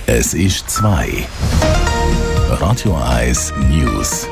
Es ist 2. Radio 1 News.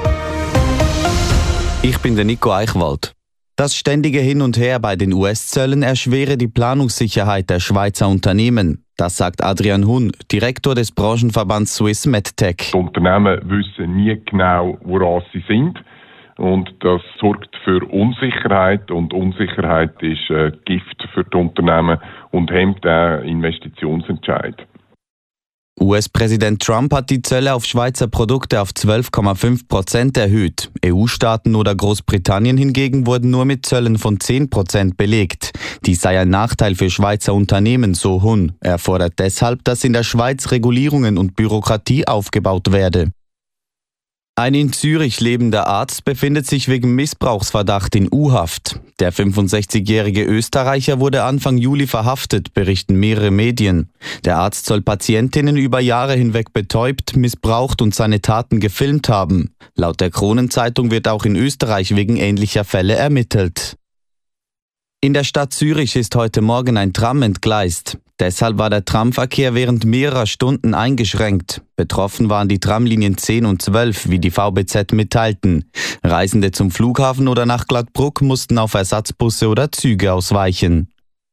Ich bin der Nico Eichwald. Das ständige Hin und Her bei den US-Zöllen erschwere die Planungssicherheit der Schweizer Unternehmen. Das sagt Adrian Hun, Direktor des Branchenverbands Swiss MedTech. Die Unternehmen wissen nie genau, woran sie sind. Und das sorgt für Unsicherheit. Und Unsicherheit ist Gift für die Unternehmen und hemmt den Investitionsentscheid. US-Präsident Trump hat die Zölle auf Schweizer Produkte auf 12,5% erhöht. EU-Staaten oder Großbritannien hingegen wurden nur mit Zöllen von 10% belegt. Dies sei ein Nachteil für Schweizer Unternehmen, so Hun. Er fordert deshalb, dass in der Schweiz Regulierungen und Bürokratie aufgebaut werde. Ein in Zürich lebender Arzt befindet sich wegen Missbrauchsverdacht in U-Haft. Der 65-jährige Österreicher wurde Anfang Juli verhaftet, berichten mehrere Medien. Der Arzt soll Patientinnen über Jahre hinweg betäubt, missbraucht und seine Taten gefilmt haben. Laut der Kronenzeitung wird auch in Österreich wegen ähnlicher Fälle ermittelt. In der Stadt Zürich ist heute Morgen ein Tram entgleist. Deshalb war der Tramverkehr während mehrerer Stunden eingeschränkt. Betroffen waren die Tramlinien 10 und 12, wie die VBZ mitteilten. Reisende zum Flughafen oder nach Glattbruck mussten auf Ersatzbusse oder Züge ausweichen.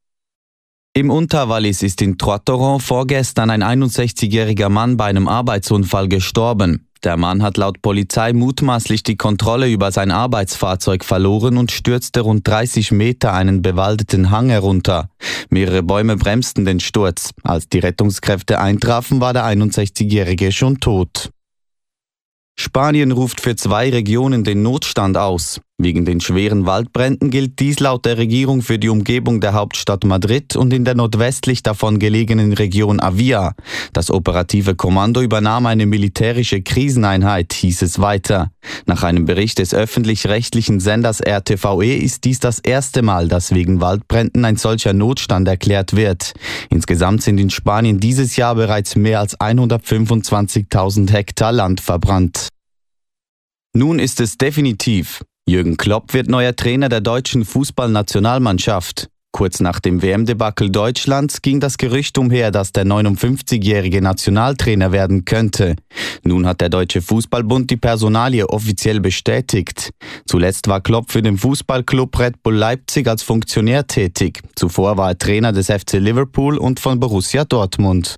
Im Unterwallis ist in Troitteron vorgestern ein 61-jähriger Mann bei einem Arbeitsunfall gestorben. Der Mann hat laut Polizei mutmaßlich die Kontrolle über sein Arbeitsfahrzeug verloren und stürzte rund 30 Meter einen bewaldeten Hang herunter. Mehrere Bäume bremsten den Sturz. Als die Rettungskräfte eintrafen, war der 61-Jährige schon tot. Spanien ruft für 2 Regionen den Notstand aus. Wegen den schweren Waldbränden gilt dies laut der Regierung für die Umgebung der Hauptstadt Madrid und in der nordwestlich davon gelegenen Region Avia. Das operative Kommando übernahm eine militärische Kriseneinheit, hieß es weiter. Nach einem Bericht des öffentlich-rechtlichen Senders RTVE ist dies das erste Mal, dass wegen Waldbränden ein solcher Notstand erklärt wird. Insgesamt sind in Spanien dieses Jahr bereits mehr als 125.000 Hektar Land verbrannt. Nun ist es definitiv. Jürgen Klopp wird neuer Trainer der deutschen Fußballnationalmannschaft. Kurz nach dem WM-Debakel Deutschlands ging das Gerücht umher, dass der 59-jährige Nationaltrainer werden könnte. Nun hat der Deutsche Fußballbund die Personalie offiziell bestätigt. Zuletzt war Klopp für den Fußballclub Red Bull Leipzig als Funktionär tätig. Zuvor war er Trainer des FC Liverpool und von Borussia Dortmund.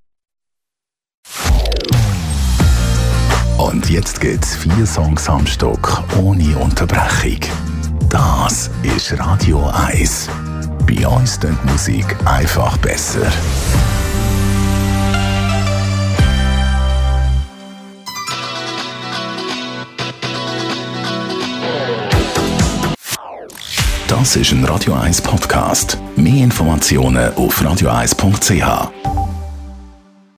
Und jetzt gibt's 4 Songs am Stück, ohne Unterbrechung. Das ist Radio 1. Bei uns klingt die Musik einfach besser. Das ist ein Radio 1 Podcast. Mehr Informationen auf radio1.ch.